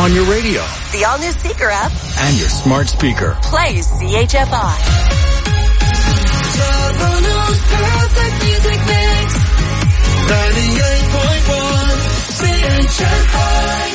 on your radio, the all-new Seeker app, and your smart speaker. Play CHFI. Toronto's perfect music mix. 98.1 CHFI.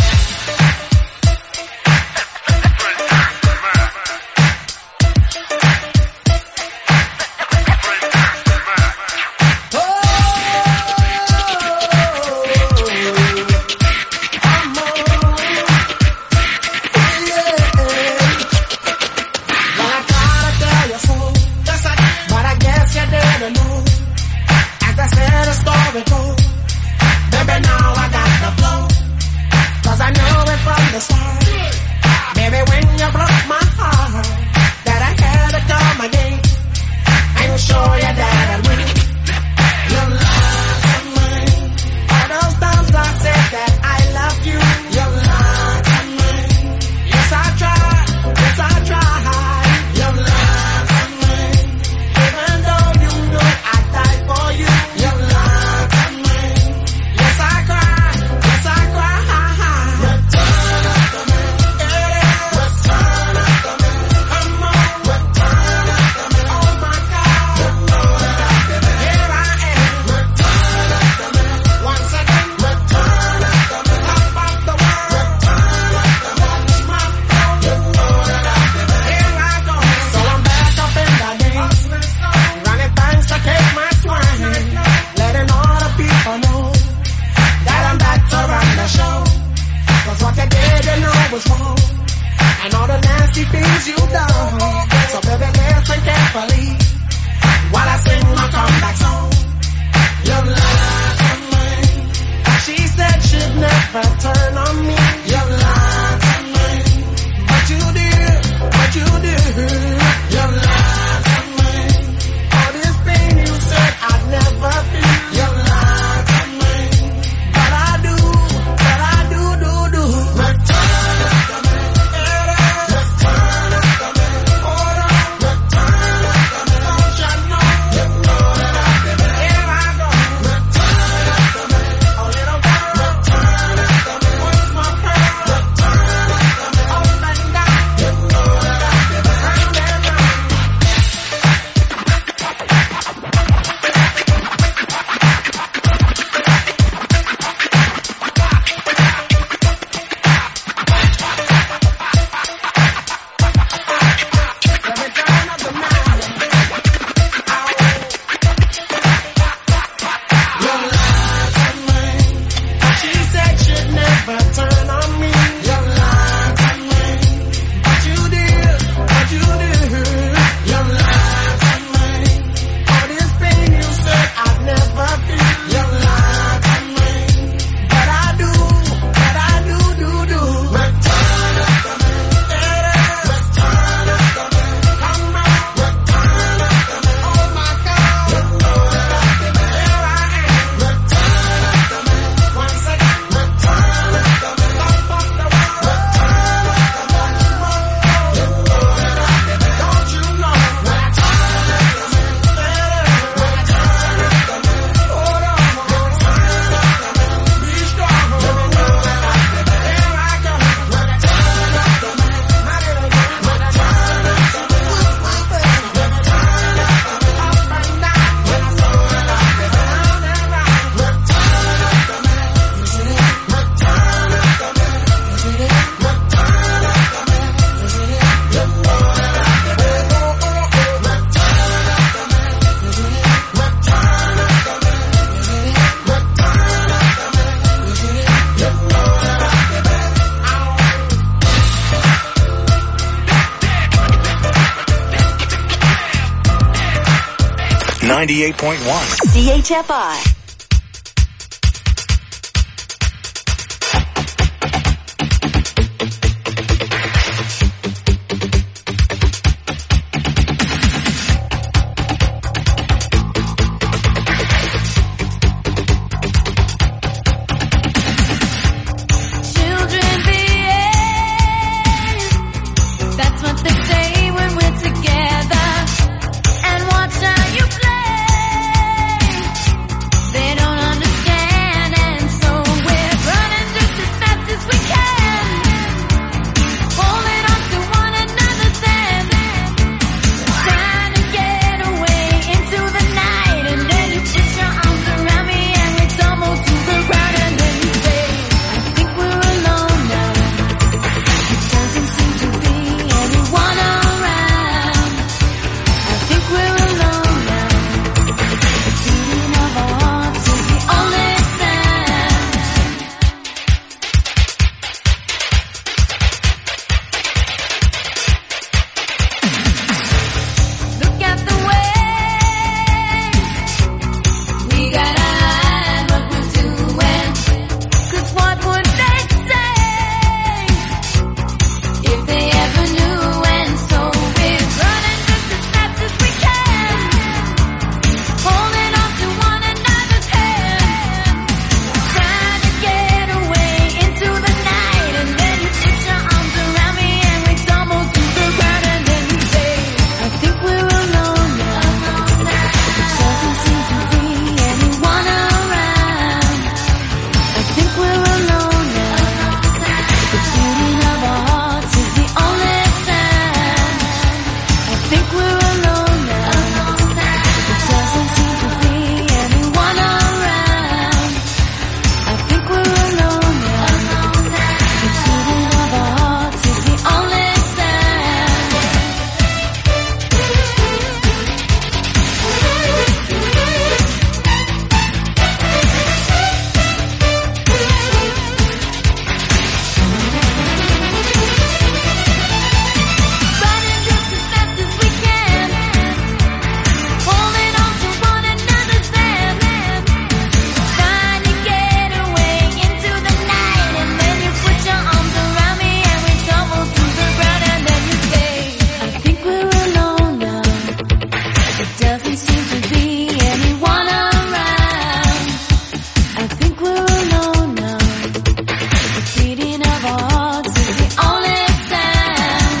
CHFI. doesn't seem to be anyone around. I think we're alone now. The beating of our hearts is the only sound.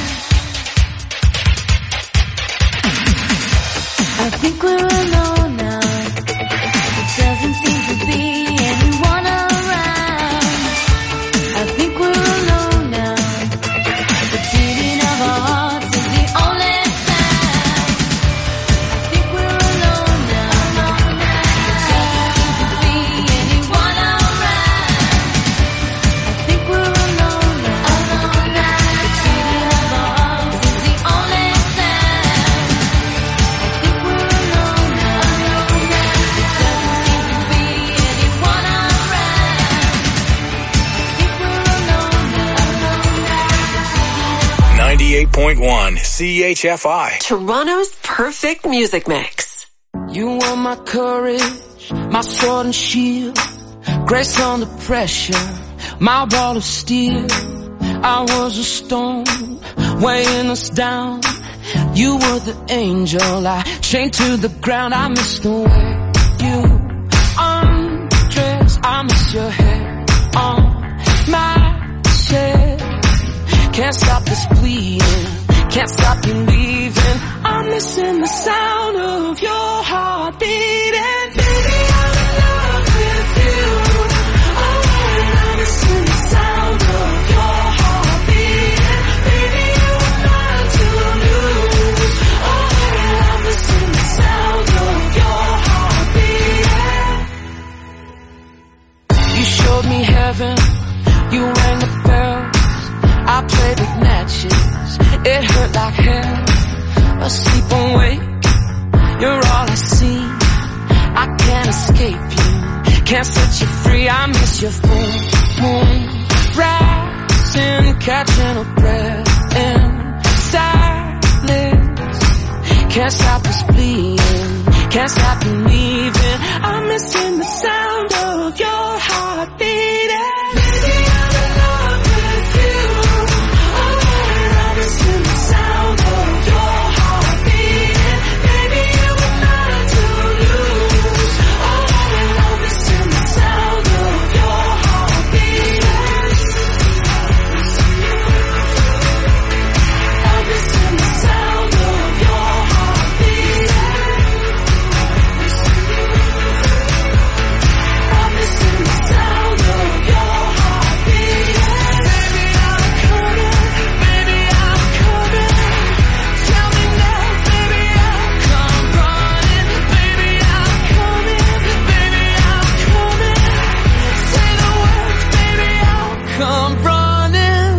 I think we're alone now. It doesn't seem to be anyone around. I think we're alone now. The beating of our hearts is the only sound. I think we're alone now. It doesn't seem to be anyone around. I think we're alone now. The beating of our hearts is the only sound. I think we're alone now. It doesn't seem to be anyone around. I think we're alone now. 98.1 CHFI. Toronto's perfect music mix. You are my courage, my sword and shield, grace under pressure, my ball of steel. I was a stone, weighing us down. You were the angel, I chained to the ground. I miss the way you undress, I miss your hair on my chest. Can't stop this bleeding, can't stop you leaving. I'm missing the sound of your heart beating. Baby, I'm in love with you. Oh, and I'm missing the sound of your heart beating. Baby, you are mine to lose. Oh, and I'm missing the sound of your heart beating. You showed me heaven, you rang the bells, I played with matches, it hurt like hell. Asleep awake, you're all I see. I can't escape you, can't set you free. I miss your full moon rising, catching a breath in silence. Can't stop this bleeding, can't stop you leaving. I'm missing the sound of your heart beating. Baby, I'm in love with you. Oh, and I'm missing the sound of your heart beating. Baby, you were mine to lose. Oh, and I'm missing the sound of your heart beating. I'm missing the sound of your heart beating. I'm missing the sound of your heart beating. Baby, I'm coming. Baby, I'm coming. Tell me now, baby, I'll come running. Baby, I'm coming. Baby, I'm coming. Say the words, baby, I'll come running.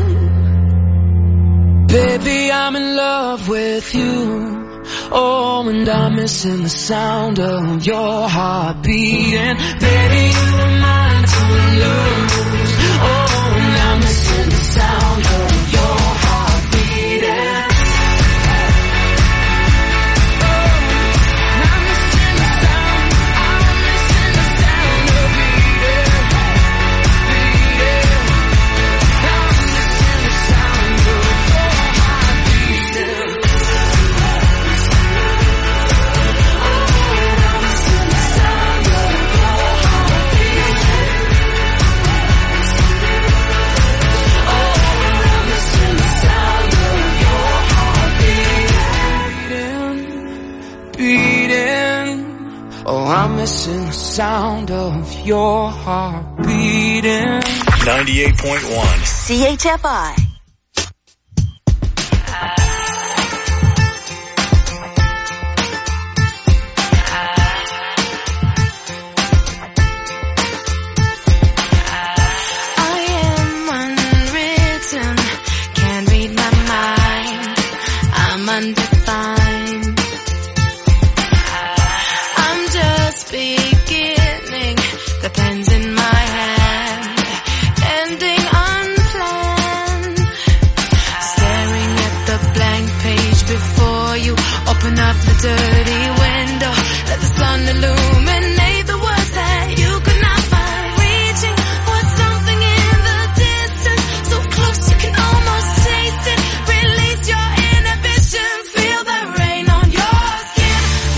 Baby, I'm in love with you. Oh, and I'm missing the sound of your heart beating. Baby, you were mine to lose. Oh, and I'm missing the sound of your heart beating. I'm missing the sound, I'm missing the sound of beating, beating. I'm missing the sound of your heart beating. I'm missing the sound of your heart beating. I'm missing the sound of your heart beating, beating. Oh, I'm missing the sound of your heart beating. 98.1 CHFI. I am unwritten, can't read my mind. I'm undefined. I'm just beginning, the pen's in my hand, ending unplanned. Staring at the blank page before you, open up the dirty window, let the sun illuminate the words that you could not find. Reaching for something in the distance, so close you can almost taste it. Release your inhibition, feel the rain on your skin.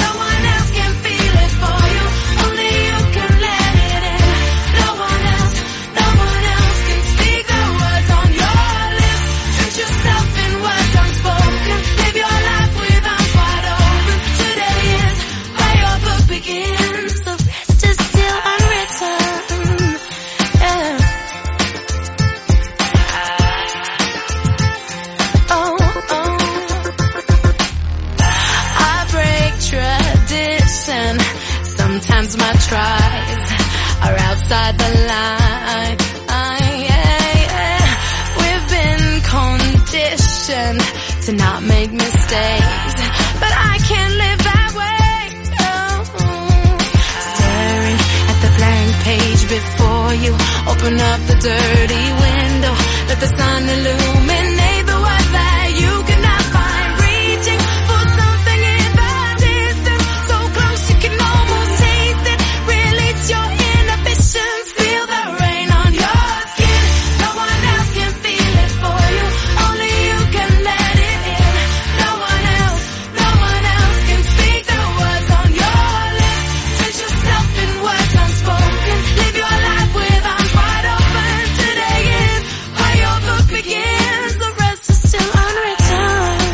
you. Open up the dirty window, let the sun illuminate the words that you cannot find. Reaching for something in the distance, so close you can almost taste it. Release your inhibitions, feel the rain on your skin. No one else can feel it for you, only you can let it in. No one else can speak the words on your lips. Touch yourself in words unspoken, live your life with arms wide open. Today is where your book begins, the rest is still unwritten.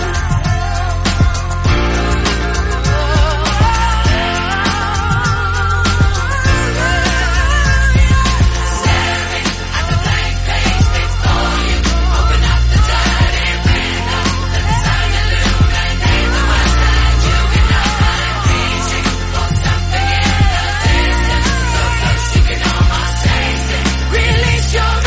Staring at the blank page before you, open up the dirty window, let the sun illuminate the words that you cannot find. Reaching for something in the distance, so close you can almost taste it. Release your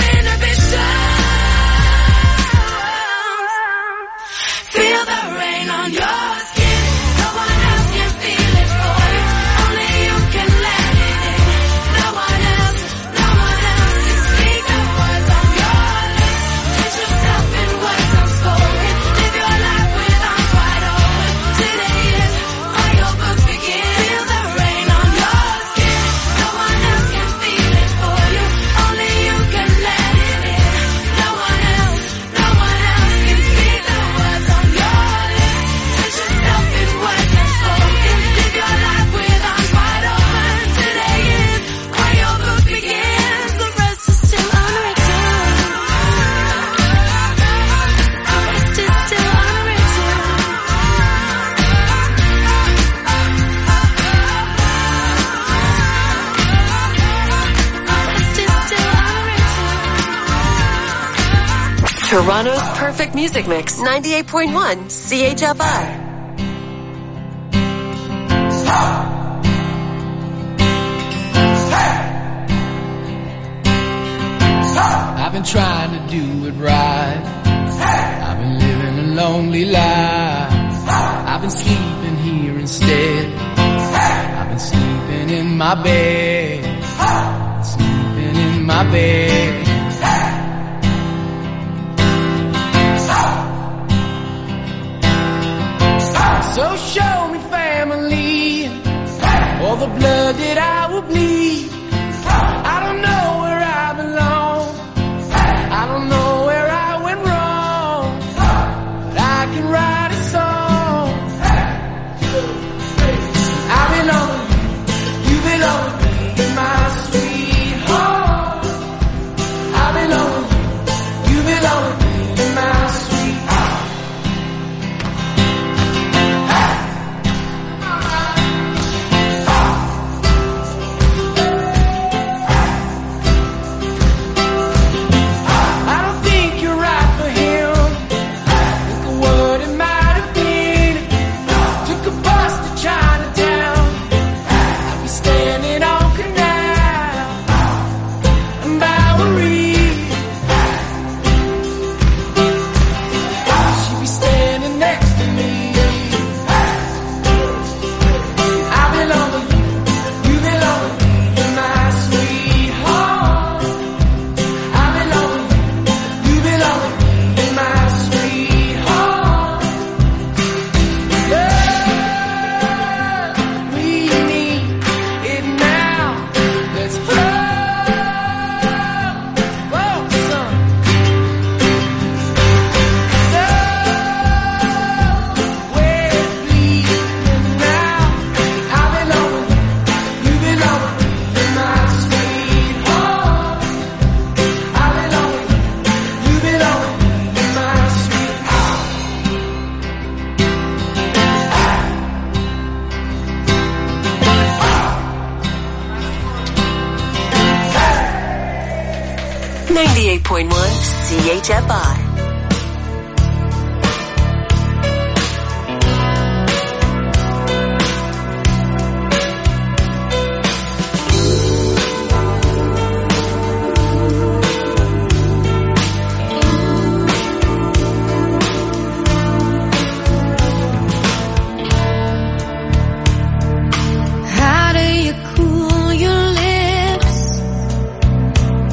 inhibitions, feel the rain on your skin. No one else can feel it for you, only you can let it in. No one else can speak the words on your lips. Touch yourself in words unspoken, live your life with arms wide open. Today is where your book begins. Feel the rain on your skin. No one else can feel it for you, only you can let it in. No one else can speak the words on your lips. Touch yourself in words unspoken, live your life with arms wide open. Today is where your book begins, the rest is still unwritten. The rest is still unwritten. The rest is still unwritten. Toronto's perfect music mix, 98.1 CHFI. I've been trying to do it right. I've been living a lonely life. I've been sleeping here instead. I've been sleeping in my bed. Sleeping in my bed. So show me family, all the blood that I will bleed. I don't know where I belong. I don't know where I went wrong, but I can write a song. I belong, you belong, in my sweetheart. I belong, you belong, in my sweetheart. I don't think you're right for him. Think of what it might have been. Took a bus to Chinatown. I'd be standing on Canal and Bowery. She'd be standing next to me. I belong with you, you belong with me, you're my sweetheart. I belong with you, you belong with me, you're my sweetheart. Love, we need it now. Let's whoa, son. Love, we're bleeding now. I belong with you, you belong with me, you're my sweetheart. I belong with you, you belong with me, you're my sweetheart. 98.1 CHFI. How do you cool your lips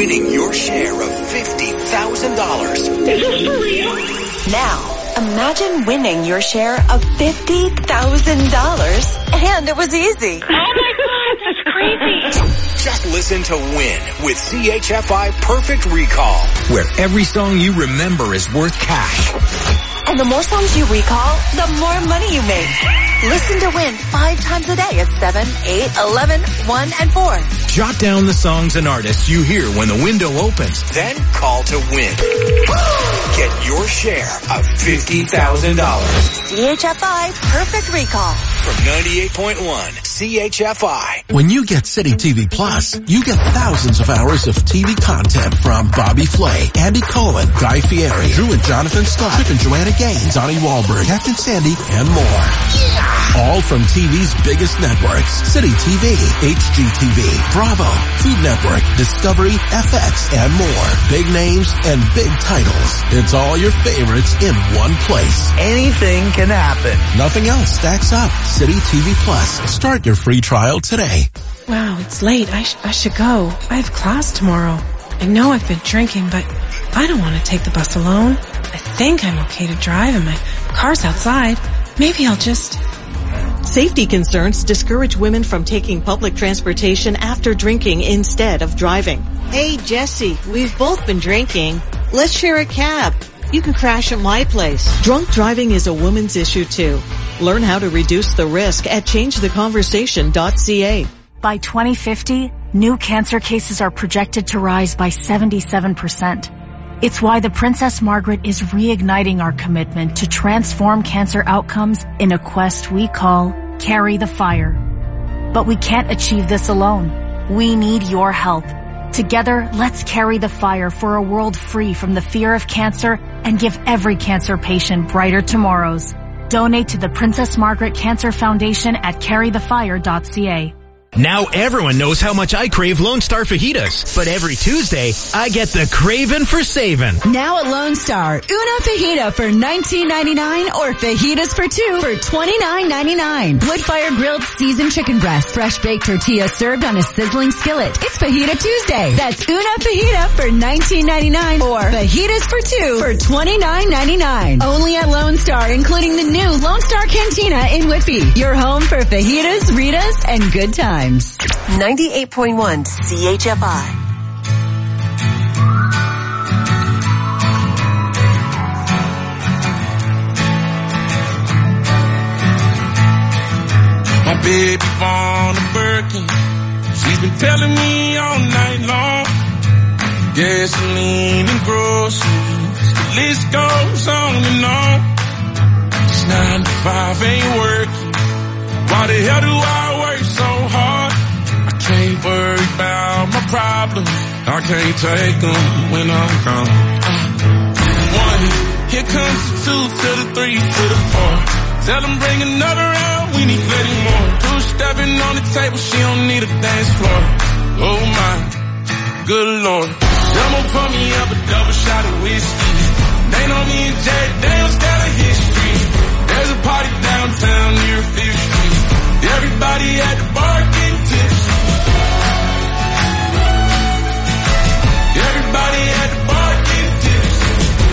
winning your share of $50,000. Is this for real? Now, imagine winning your share of $50,000. And it was easy. Oh my God, that's crazy. Just listen to Win with CHFI Perfect Recall, where every song you remember is worth cash. And the more songs you recall, the more money you make. Listen to Win 5 times a day at 7, 8, 11, 1, and 4. Jot down the songs and artists you hear when the window opens. Then call to Win. Get your share of $50,000. CHFI Perfect Recall. From 98.1 CHFI. When you get City TV Plus, you get thousands of hours of TV content from Bobby Flay, Andy Cohen, Guy Fieri, Drew and Jonathan Scott, Chip and Joanna Gaines, Donnie Wahlberg, Captain Sandy, and more. All from TV's biggest networks: City TV, HGTV, Bravo, Food Network, Discovery, FX, and more. Big names and big titles. It's all your favorites in one place. Anything can happen. Nothing else stacks up. City TV Plus. Start your free trial today. Wow, it's late. I should go. I have class tomorrow. I know I've been drinking, but I don't want to take the bus alone. I think I'm okay to drive and my car's outside. Maybe I'll just... Safety concerns discourage women from taking public transportation after drinking instead of driving. Hey, Jesse, we've both been drinking. Let's share a cab. You can crash at my place. Drunk driving is a woman's issue too. Learn how to reduce the risk at changetheconversation.ca. By 2050, new cancer cases are projected to rise by 77%. It's why the Princess Margaret is reigniting our commitment to transform cancer outcomes in a quest we call Carry the Fire. But we can't achieve this alone. We need your help. Together, let's carry the fire for a world free from the fear of cancer and give every cancer patient brighter tomorrows. Donate to the Princess Margaret Cancer Foundation at carrythefire.ca. Now everyone knows how much I crave Lone Star fajitas, but every Tuesday, I get the craving for saving. Now at Lone Star, una fajita for $19.99 or fajitas for 2 for $29.99. Wood-fire grilled seasoned chicken breast, fresh baked tortilla served on a sizzling skillet. It's Fajita Tuesday. That's una fajita for $19.99 or fajitas for 2 for $29.99. Only at Lone Star, including the new Lone Star Cantina in Whitby. Your home for fajitas, Ritas, and good times. 98.1 CHFI. My baby born a Birkin. She's been telling me all night long. Gasoline and groceries, the list goes on and on. This 9 to 5 ain't working. Why the hell do I work so hard? I can't worry about my problems. I can't take them when I'm gone. 1, here comes the 2 to the 3 to the 4. Tell them bring another round, we need plenty more. 2 stepping on the table, she don't need a dance floor. Oh my, good Lord. Someone pour me up a double shot of whiskey. They know me and Jack Daniels got a history. There's a party downtown near 5th Street. Everybody at the bar getting tipsy. Everybody at the bar getting tipsy.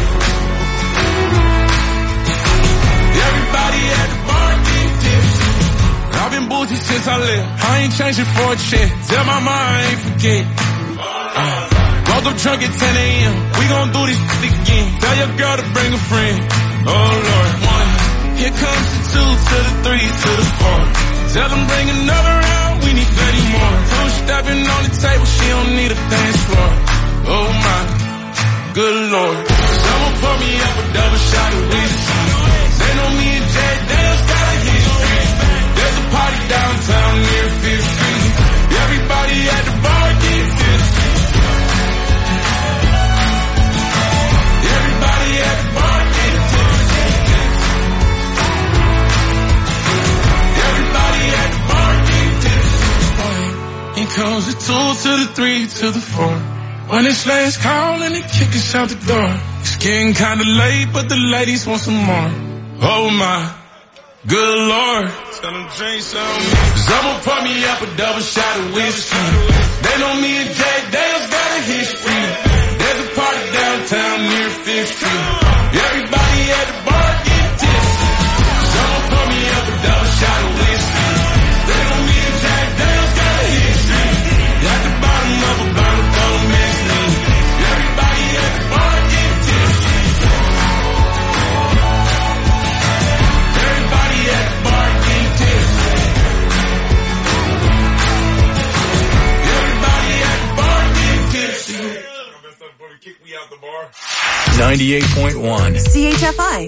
Everybody at the bar getting tipsy. I've been boozing since I left. I ain't changing for a check. Tell my mom I ain't forget. Woke up drunk at 10 a.m. We gon' do this again. Tell your girl to bring a friend. Oh Lord. 1, here comes the 2 to the 3 to the 4. Tell them bring another round, we need plenty more. 2 stepping on the table, she don't need a dance floor. Oh my, good Lord. Someone pour me up a double shot of whiskey. They know me and Jack Daniels got a history. There's a party downtown near 5th Street. Everybody at the bar getting tipsy. Everybody at the bar getting tipsy. Here comes the 2 to the 3 to the 4. When it's last call and they kick us out the door. It's getting kinda late, but the ladies want some more. Oh my, Good Lord, tell them drink some. Someone pour me up a double shot of whiskey. They know me and Jack Dale's got a history. There's a party downtown near 5th Street. Everybody at the bar get tipsy. Someone pour me up a double shot of whiskey. They know me and Jack Dale's got a history. At the bottom of a bottle, don't mess me. Everybody at the bar get tipsy. Everybody at the bar get tipsy. Everybody at the bar get tipsy. Kick me out the bar. 98.1 CHFI.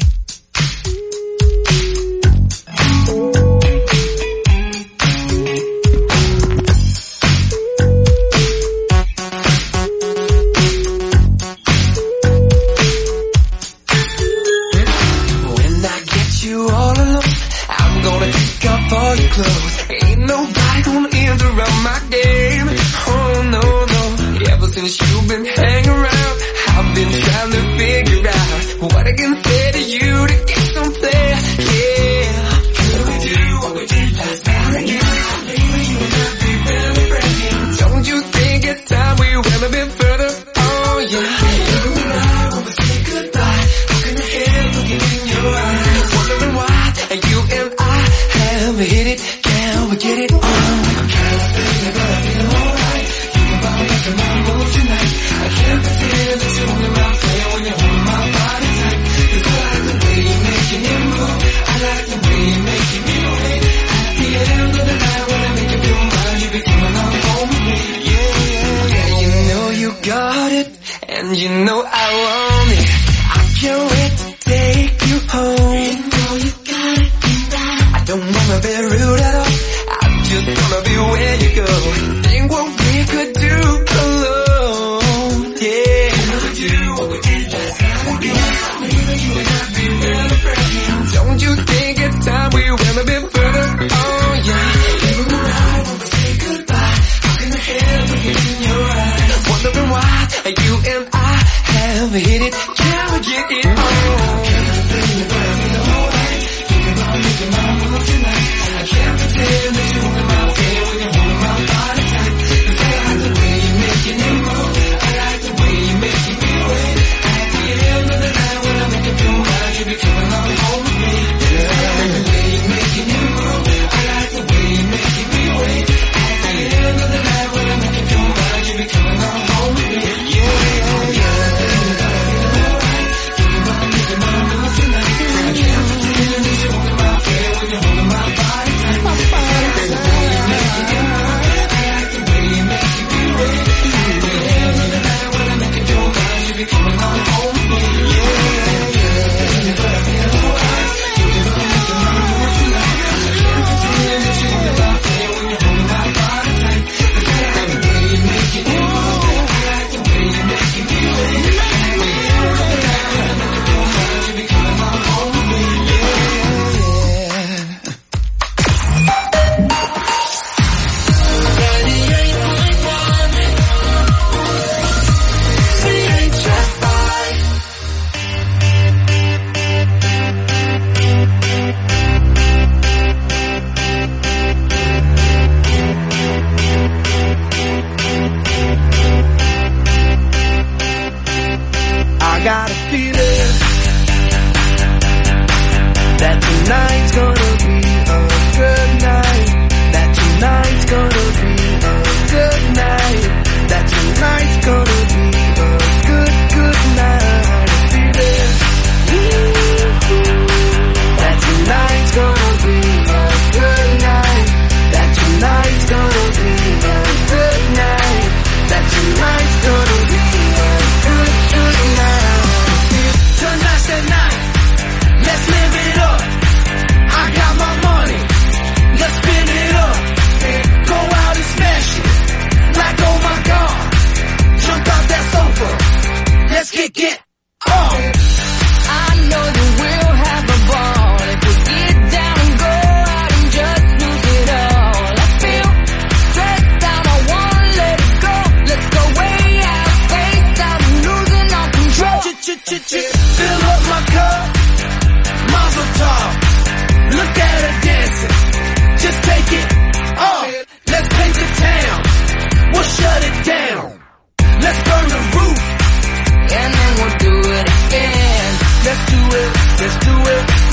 When I get you all alone, I'm gonna take off all your clothes. Ain't nobody gonna interrupt my game. Oh no, no. Ever since you've been hanging around, I've been trying to figure out what I can say to you to get some play. Yeah. Could we do what we did last night again? Maybe you and I be really friends. Don't you think it's time we went a bit further? Oh yeah. You and I, when we say goodbye, how can I help looking in your eyes? Wondering why you and I have hit it. Can we get it on? I'm kind of feeling, but I feel alright. Think about making my move tonight. I can't pretend that you're only my friend when you hold my body tight. 'Cause I like the way you're making it move. I like the way you're making me wait. At the end of the night when I make you feel mine, you be coming on home with me. Yeah, yeah, yeah. You know you got it, and you know I want it. I can't wait to take you home. You know you got it, I don't wanna be rude at all. I just wanna be where you go. Think what we could do alone. Yeah. Can we do what we did last night again? Maybe you and I be really friends. Don't you think it's time we went a bit further? Oh yeah. You and I, when we say goodbye, how can I help looking in your eyes? Wondering why you and I have hit it. Can we get it on? Making my move tonight. I can't pretend that you in my way when you hold my body tight. 'Cause I like the way you're making it move. I like the way you're making me wait. At the end of the night when I make you feel right, you be coming on home with me. 'Cause I like the way you're making it move.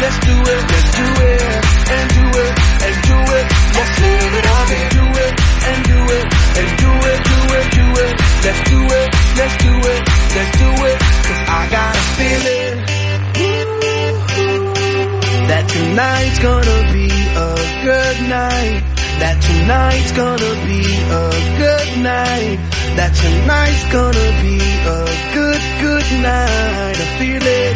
let's do it, let's do it, and do it, and do it. Let's live it up and do it, and do it, and do it, do it, do it. Let's do it, let's do it, let's do it. 'Cause I got a feeling that tonight's gonna be a good night. That tonight's gonna be a good night. That tonight's gonna be a good, good night. A feeling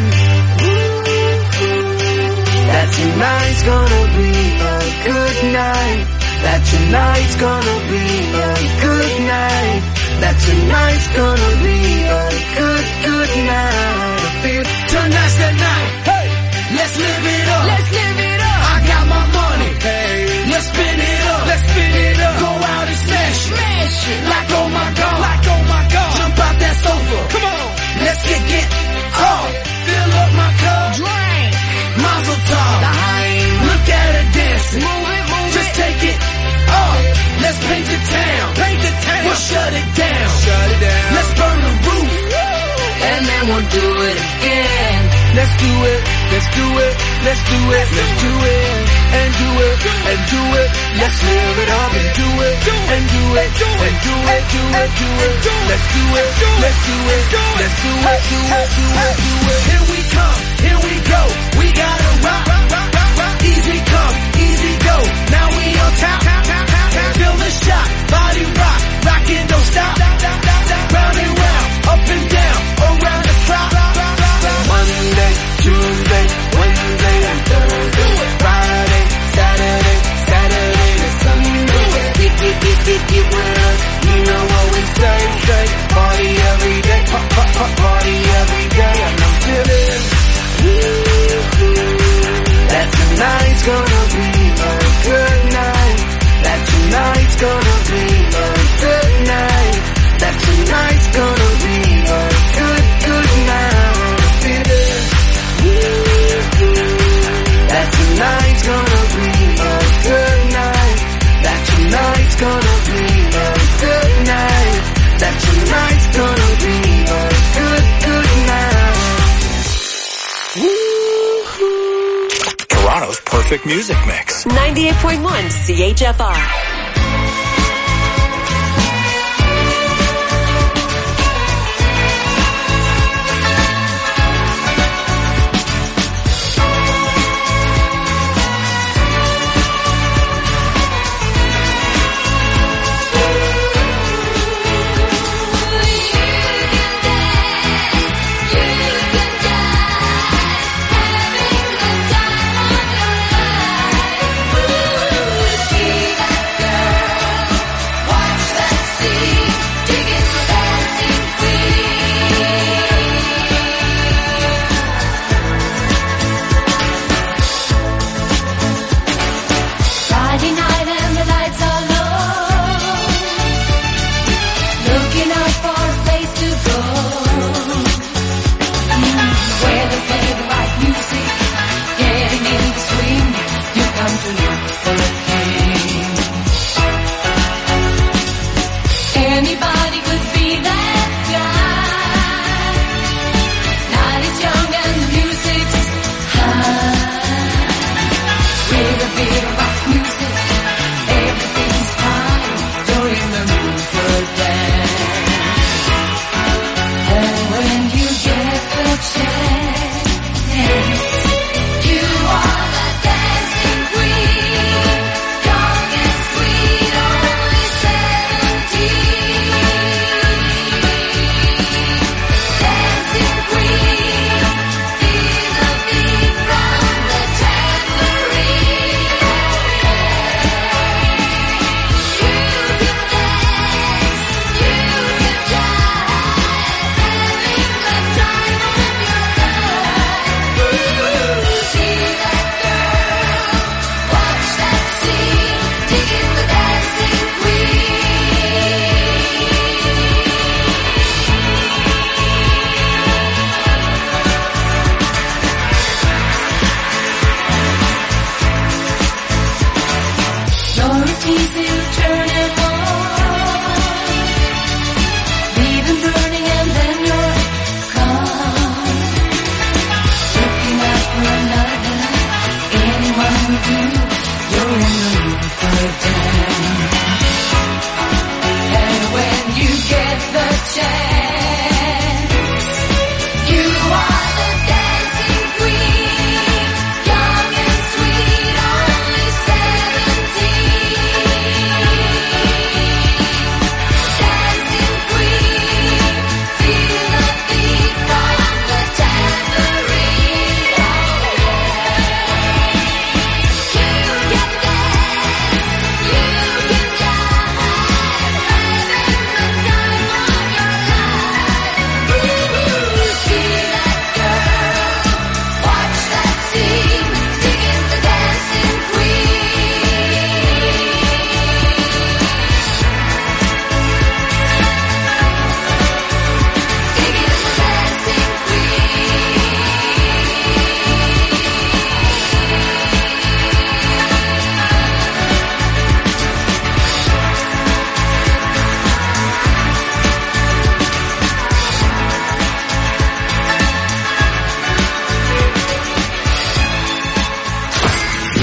that tonight's gonna be a good night. That tonight's gonna be a good night. That tonight's gonna be a good, good night. I feel tonight's the night. Hey, let's live it up. Let's live it up. I got my money. Hey, let's spin it up. Let's spin it up. Go out and smash it. Smash it. Like oh my god. Like oh my god. Jump out that sofa. Come on. Let's get hard. Fill up my cup. Drink. Mazel tov. Look at her dancing. Move it, move just it. Take it up. Let's paint the town. Paint the town. We'll shut it down. Shut it down. Let's burn the roof. And then we'll do it again. Let's do it. Let's do it. Let's do it. Let's do it. And do it. And do it. Let's live it up and do it. And do it. And do it. Do it. Do it. Let's do it. Let's do it. Let's do it. Do it. Do it. Do it. Here we come. Here we go. We gotta rock. Easy come. Easy go. Now we on top. Feel the shot. Body rock. Rockin' don't stop. Round and round. Up and down. Around the clock. Monday, Tuesday, Wednesday, and Thursday. Friday, Saturday, Saturday to Sunday. Get with us. You know what we say. Party every day. Party every day. And I'm feeling that tonight's gonna be a good night. That tonight's gonna be a good night. That tonight's gonna be a good, good night. Feeling that tonight's gonna be a good night. That tonight's gonna be a good night. That tonight's gonna be a good, good night. Toronto's perfect music mix. 98.1 CHFR. You can dance,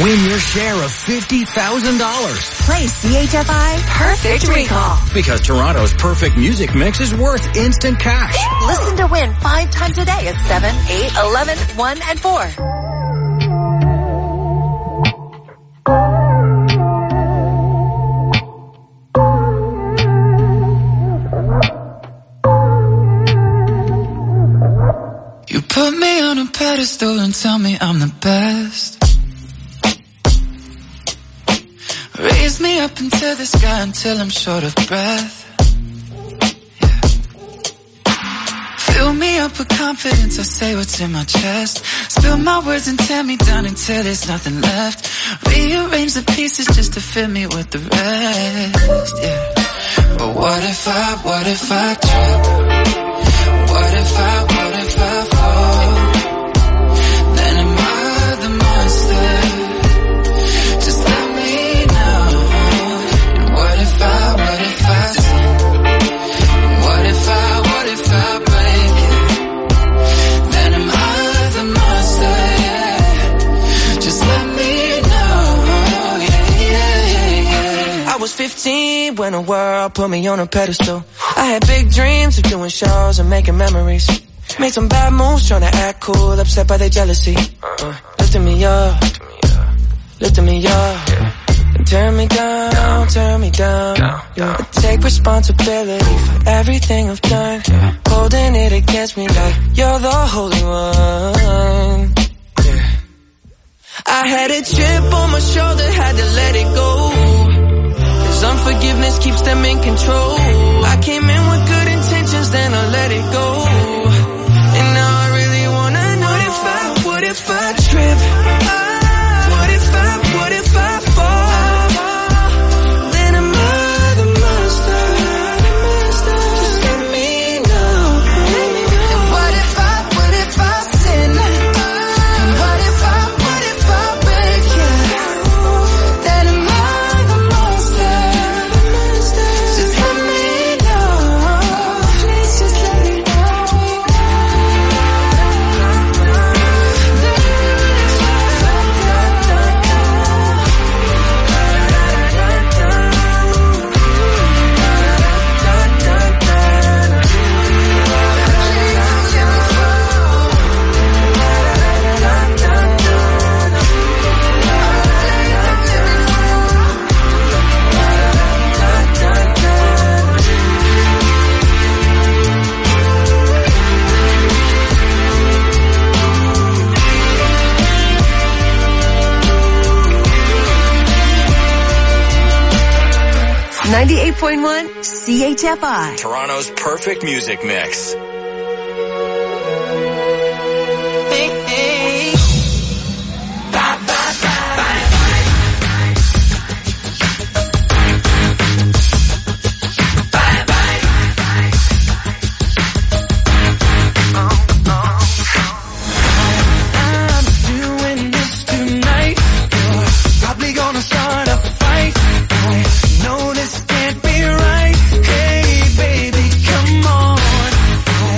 Win your share of $50,000. Play CHFI Perfect Recall. Because Toronto's perfect music mix is worth instant cash. Listen to win 5 times a day at 7, 8, 11, 1, and 4. You put me on a pedestal and tell me I'm the best. Raise me up into the sky until I'm short of breath. Yeah. Fill me up with confidence, I say what's in my chest. Spill my words and tear me down until there's nothing left. Rearrange the pieces just to fill me with the rest. Yeah. But what if I trip? What if I fall? Then am I the monster? Just let me know. And what if I sin? And what if I break it? Then am I the monster? Yeah. Just let me know. Yeah. I was 15 when the world put me on a pedestal. I had big dreams of doing shows and making memories. Made some bad moves trying to act cool, upset by their jealousy. Lifting me up, and turn me down. Yeah. I take responsibility for everything I've done. Holding it against me like you're the holy one. Yeah. I had a chip on my shoulder, had to let it go. Unforgiveness keeps them in control. I came in with good intentions, then I let it go. And now I really wanna know what if I trip? What if I fall? Then am I the monster? Just let me know. And what if I sin? And what if I break it? Then am I the monster? Just let me know. Please just let me know. .1 CHFI. Toronto's perfect music mix. No, this can't be right. Hey, baby, come on.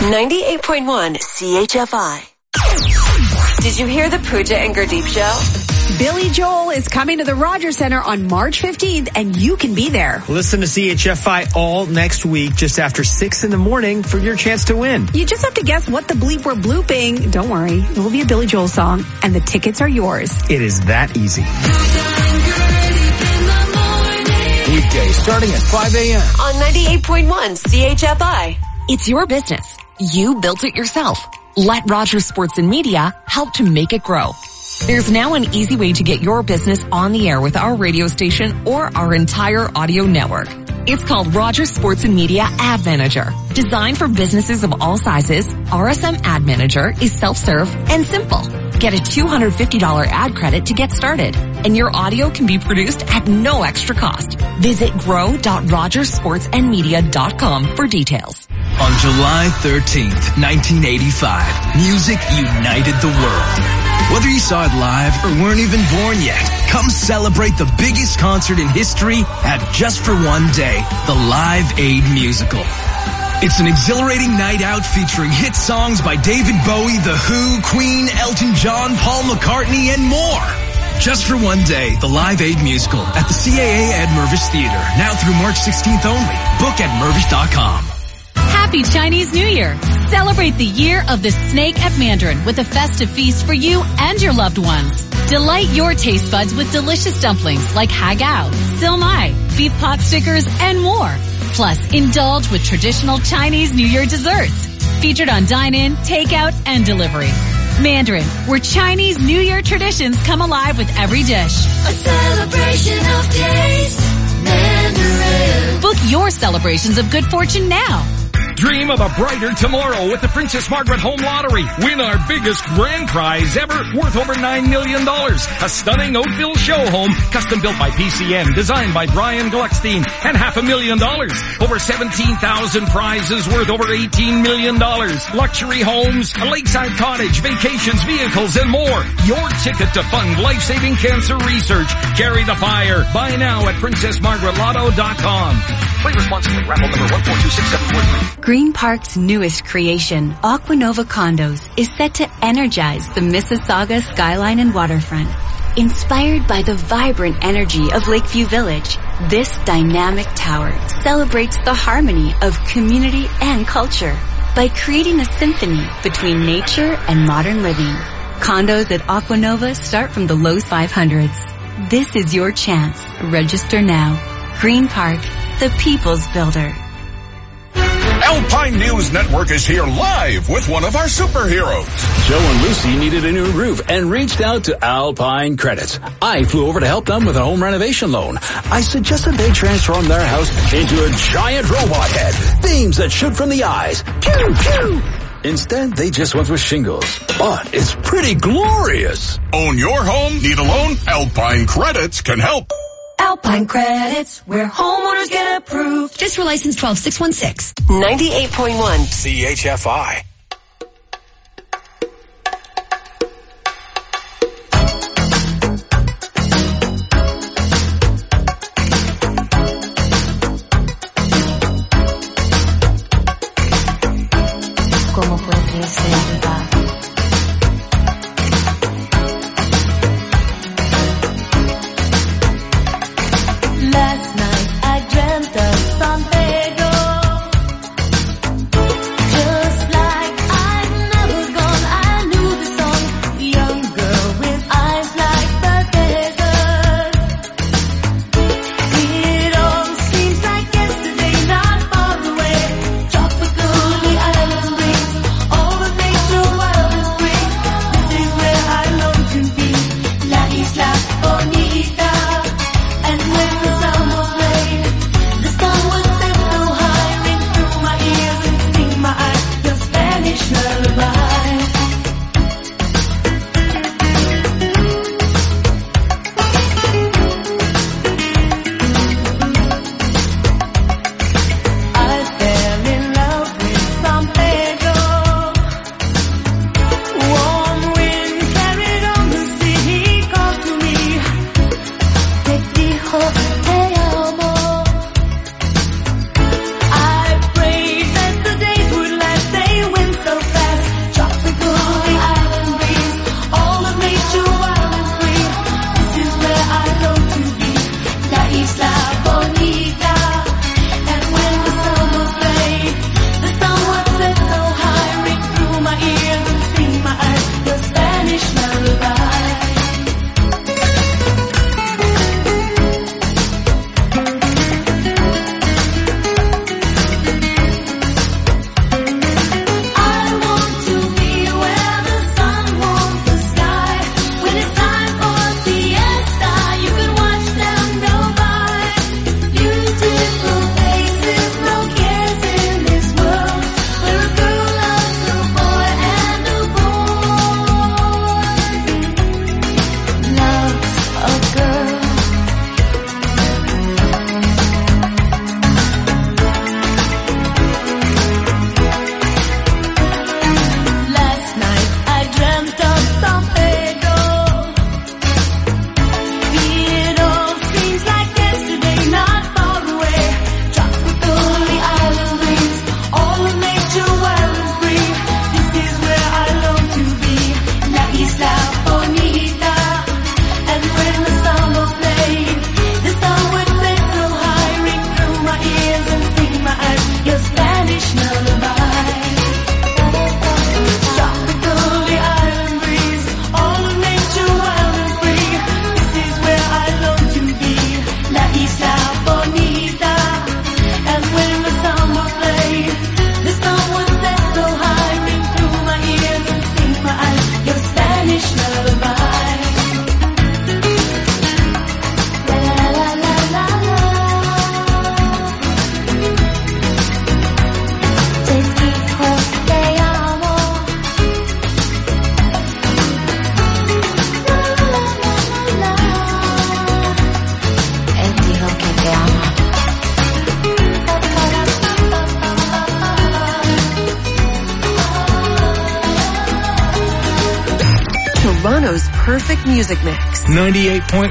98.1 CHFI. Did you hear the Pooja and Gurdeep show? Billy Joel is coming to the Rogers Center on March 15th, and you can be there. Listen to CHFI all next week, just after 6 in the morning, for your chance to win. You just have to guess what the bleep we're blooping. Don't worry, it will be a Billy Joel song, and the tickets are yours. It is that easy. Weekdays starting at 5 a.m. on 98.1 CHFI. It's your business. You built it yourself. Let Rogers Sports and Media help to make it grow. There's now an easy way to get your business on the air with our radio station or our entire audio network. It's called Rogers Sports and Media Ad Manager. Designed for businesses of all sizes, RSM Ad Manager is self-serve and simple. Get a $250 ad credit to get started, and your audio can be produced at no extra cost. Visit grow.rogersportsandmedia.com for details. On July 13th, 1985, music united the world. Whether you saw it live or weren't even born yet, come celebrate the biggest concert in history at Just for One Day, the Live Aid Musical. It's an exhilarating night out featuring hit songs by David Bowie, The Who, Queen, Elton John, Paul McCartney, and more. Just for One Day, the Live Aid Musical at the CAA at Mirvish Theater, now through March 16th only. Book at Mirvish.com. Happy Chinese New Year! Celebrate the year of the snake at Mandarin with a festive feast for you and your loved ones. Delight your taste buds with delicious dumplings like hagao, silmai, beef pot stickers, and more. Plus, indulge with traditional Chinese New Year desserts. Featured on dine-in, takeout, and delivery. Mandarin, where Chinese New Year traditions come alive with every dish. A celebration of taste. Mandarin. Book your celebrations of good fortune now. Dream of a brighter tomorrow with the Princess Margaret Home Lottery. Win our biggest grand prize ever, worth over $9 million. A stunning Oakville show home, custom built by PCM, designed by Brian Gluckstein, and $500,000. Over 17,000 prizes worth over $18 million. Luxury homes, a lakeside cottage, vacations, vehicles, and more. Your ticket to fund life-saving cancer research. Carry the fire. Buy now at PrincessMargaretLotto.com. Play responsibly. Raffle number 1426743. Green Park's newest creation, Aquanova Condos, is set to energize the Mississauga skyline and waterfront. Inspired by the vibrant energy of Lakeview Village, this dynamic tower celebrates the harmony of community and culture by creating a symphony between nature and modern living. Condos at Aquanova start from the low 500s. This is your chance. Register now. Green Park, the people's builder. Alpine News Network is here live with one of our superheroes. Joe and Lucy needed a new roof and reached out to Alpine Credits. I flew over to help them with a home renovation loan. I suggested they transform their house into a giant robot head. Beams that shoot from the eyes. Pew, pew. Instead, they just went with shingles. But it's pretty glorious. Own your home? Need a loan? Alpine Credits can help. Alpine Credits, where homeowners get approved. Just for license 12616. 98.1 CHFI. ¿Cómo podría ser verdad? Last night I dreamt of San Pedro, just like perfect music mix. 98.1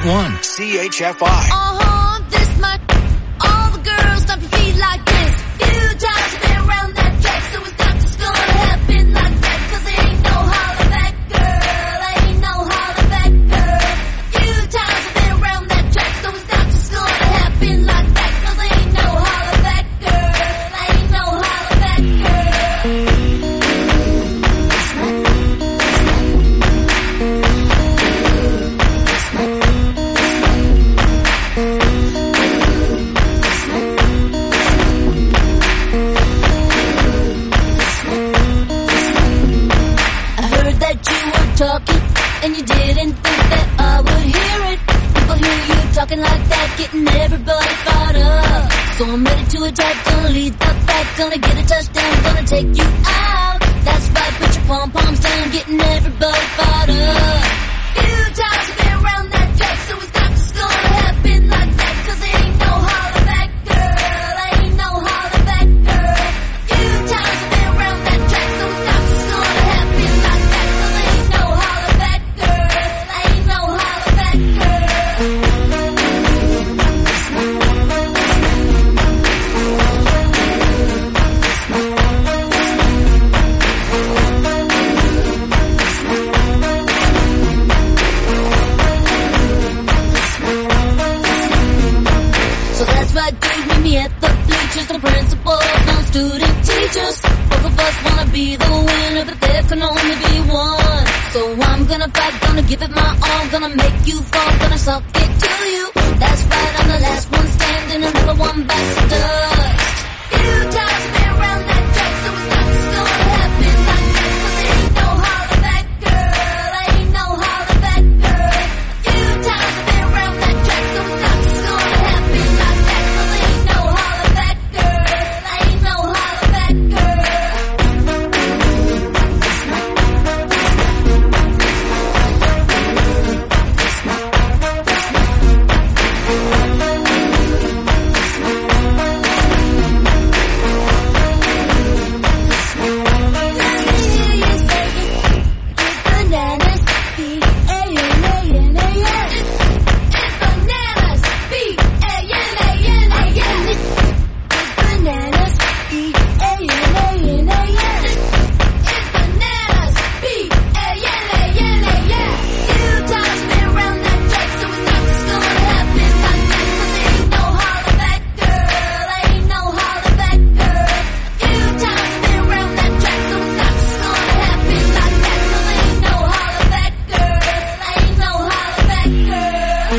CHFI. This much. All the girls stomp your feet like this. Few times you've been around that track, so it's not just gonna happen like that. 'Cause there ain't no holler back, girl. Ain't no holler back, girl. Few times you've been around that track, so it's not just gonna happen like that. 'Cause there ain't no holler back, girl. Ain't no holler back, girl. Talking, and you didn't think that I would hear it. People hear you talking like that, getting everybody fired up. So I'm ready to attack, gonna lead the pack, gonna get a touchdown, gonna take you out. That's right, put your pom-poms down, getting everybody fired up. Few times you've been around that track, so it's not just gonna happen like that. 'Cause there ain't no holler back, girl. Ain't no holler back, girl. Few times you've been around that track, so it's not just gonna happen like that. 'Cause there ain't no holler back, girl. Ain't no holler back, girl. So that's right, dude, meet me at the bleachers. The principal, no student teachers. Both of us wanna be the winner, but there can only be one. So I'm gonna fight, gonna give it my all, gonna make you fall, gonna suck it to you. That's right, I'm the last one standing, another one bites the dust. Few times you've been around that track, so it's not just gonna happen like that. 'Cause there ain't no holler back, girl. Ain't no holler back, girl. Few times you've been around that track, so it's not just gonna happen like that. 'Cause there ain't no holler back, girl. Ain't no holler back, girl. Bananas, B-A-N-A-N-A-N. It's bananas, B-A-N-A-N-A-N. It's bananas, B-A-N-A-N-A-N. It's bananas, B-A-N-A-N-A-N. Few times been around that track, so it's not just gonna happen like that. 'Cause there ain't no holler back, girl. Ain't no holler back, girl. Few times been around that track, so it's not just gonna happen like that. 'Cause there ain't no holler back, girl. Ain't no holler back, girl.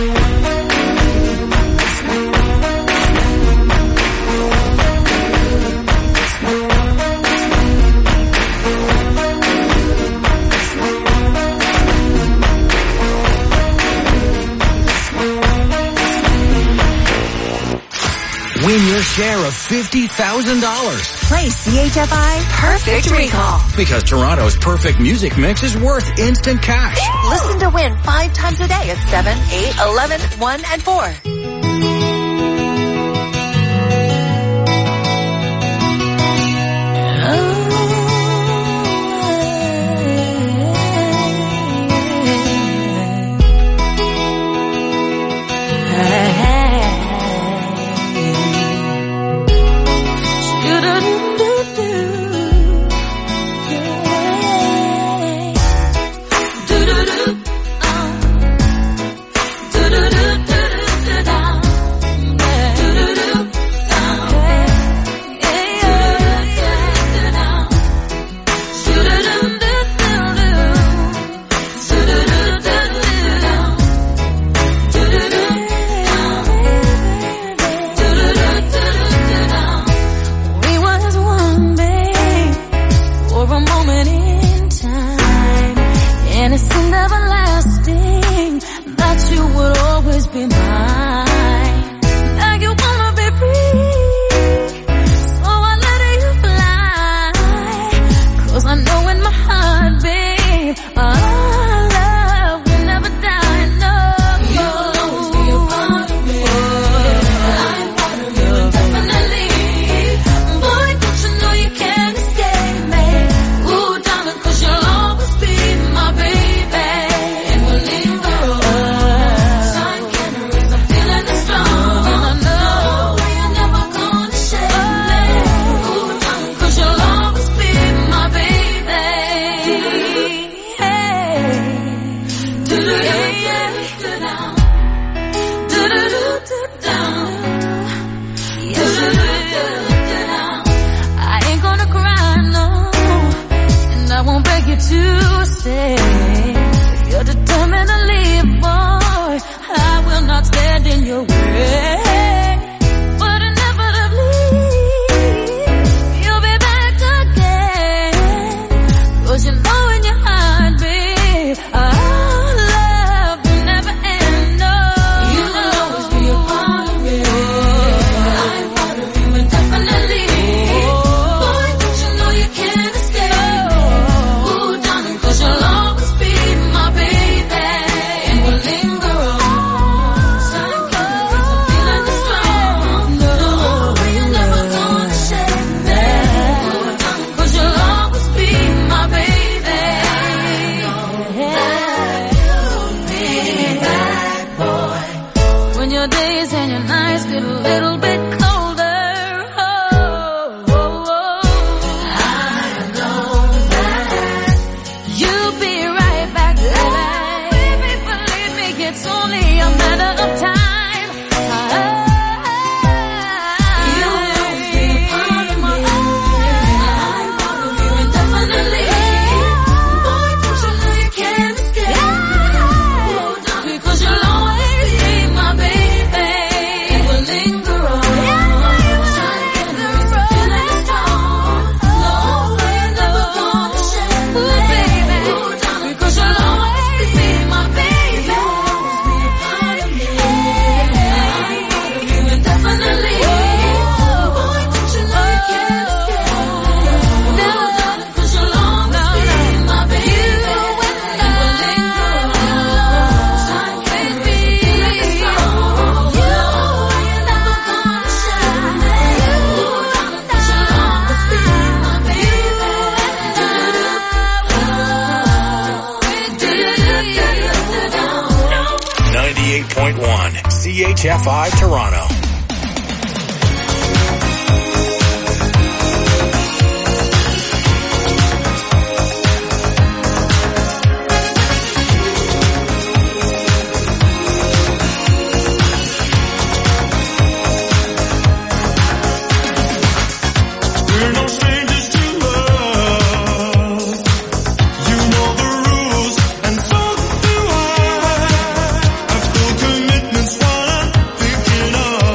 Win your share of $50,000. Play CHFI Perfect Recall. Because Toronto's perfect music mix is worth instant cash. Listen to win 5 times a day at 7, 8, 11, 1, and 4. Do-do-do, stay. If you're determined to leave, boy, I will not stand in your way. But inevitably, you'll be back again. 'Cause you know in your heart, babe, our love will never end. No, you will always be a part of me. I'm part of you indefinitely. Boy, don't you know you can't escape? Ooh, darling, 'cause you'll always be my baby. And we'll linger on. Some can't be so feeling this strong. No, you're never gonna shake me. Ooh, darling, 'cause you'll always be my baby. When your days and your nights get a little bit colder, I know that you'll be right back there. Baby, believe me, it's only a matter of time. You will always be a part of me. I'm part of you indefinitely. Boy, don't you know you can't escape? Ooh, darling, because you'll always be my baby. And we'll linger on. Some can't be so feeling strong. No, you're never gonna shake me. Ooh, baby. Ooh, darling, because you'll always be my baby. You'll always be a part of me. I'm part of you indefinitely. Boy, don't you know you can't escape? No, darling, 'cause you'll always be my baby. And we'll linger on. Some can't be so feeling strong. You know you're never gonna shake me. Ooh, darling, 'cause you'll always be my baby. 98.1 CHFI Toronto. We're no strangers to love. You know the rules, and so do I. I've full commitment's what I'm thinking of.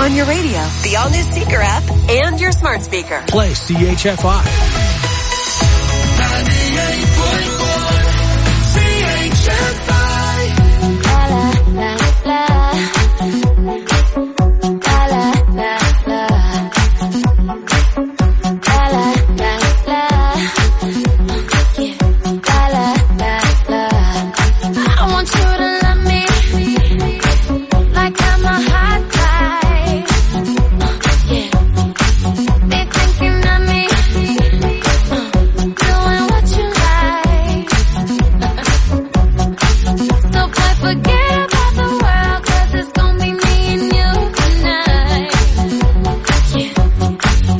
on your radio, the all-new Seeker app, and your smart speaker. Play CHFI.